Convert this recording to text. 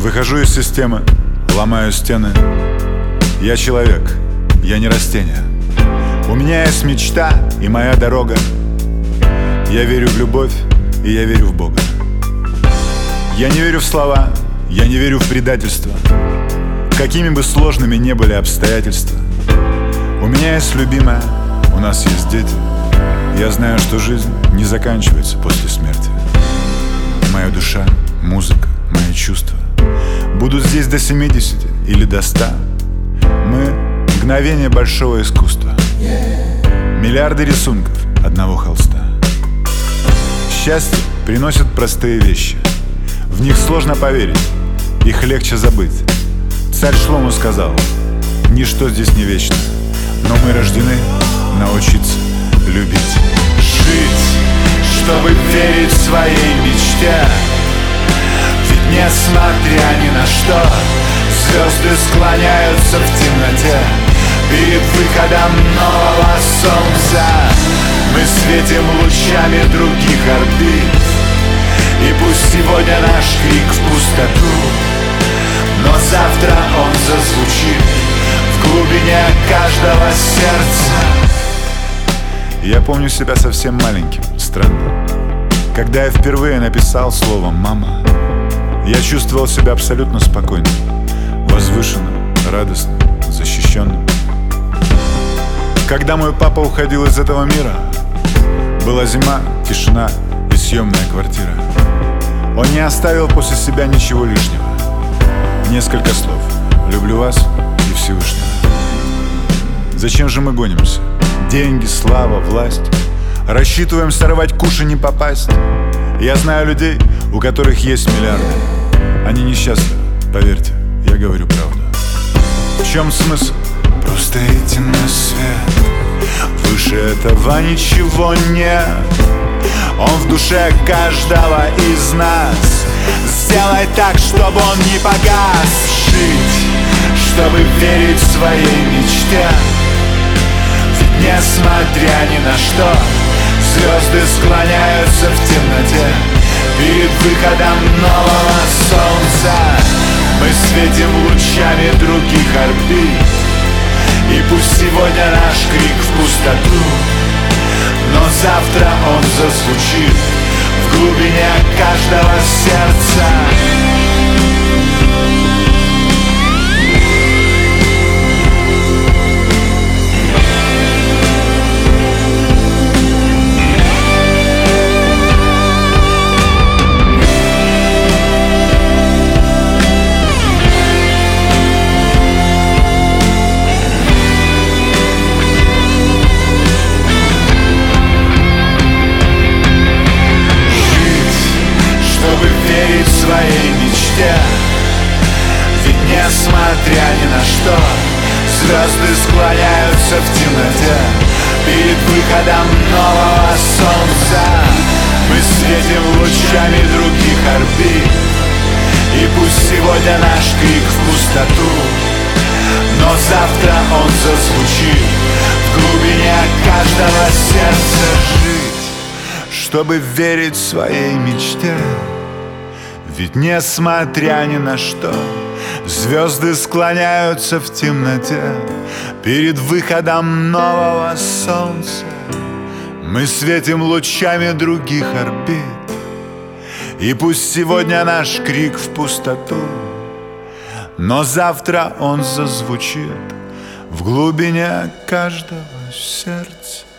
Выхожу из системы, ломаю стены. Я человек, я не растение. У меня есть мечта и моя дорога. Я верю в любовь, и я верю в Бога. Я не верю в слова, я не верю в предательство. Какими бы сложными ни были обстоятельства. У меня есть любимая, у нас есть дети. Я знаю, что жизнь не заканчивается после смерти. Моя душа, музыка, мои чувства будут здесь до 70 или до 100. Мы — мгновение большого искусства. Миллиарды рисунков одного холста. Счастье приносит простые вещи. В них сложно поверить, их легче забыть. Царь Шлому сказал: ничто здесь не вечно, но мы рождены научиться любить. Жить, чтобы верить в своей мечте. Ведь несмотря ни на что, звезды склоняются в темноте. Перед выходом нового солнца мы светим лучами других орбит. И пусть сегодня наш крик в пустоту, но завтра он зазвучит в глубине каждого сердца. Я помню себя совсем маленьким, странно. Когда я впервые написал слово «мама», я чувствовал себя абсолютно спокойным, возвышенным, радостным, защищенным. Когда мой папа уходил из этого мира, была зима, тишина и съемная квартира. Он не оставил после себя ничего лишнего. Несколько слов: люблю вас и Всевышнего. Зачем же мы гонимся? Деньги, слава, власть. Рассчитываем сорвать куш и не попасть. Я знаю людей, у которых есть миллиарды. Они несчастны, поверьте, я говорю правду. В чем смысл? Просто идти на свет. Выше этого ничего нет. Он в душе каждого из нас. Сделай так, чтобы он не погас. Жить, чтобы верить в своей мечте. Ведь несмотря ни на что, звезды склоняются в темноте. Перед выходом нового солнца мы светим лучами других орбит. И пусть сегодня наш крик в пустоту, но завтра он зазвучит в глубине каждого сердца. Своей мечте. Ведь несмотря ни на что, звезды склоняются в темноте. Перед выходом нового солнца мы светим лучами других орбит. И пусть сегодня наш крик в пустоту, но завтра он зазвучит в глубине каждого сердца. Жить, чтобы верить в своей мечте. Ведь несмотря ни на что, звезды склоняются в темноте. Перед выходом нового солнца мы светим лучами других орбит. И пусть сегодня наш крик в пустоту, но завтра он зазвучит в глубине каждого сердца.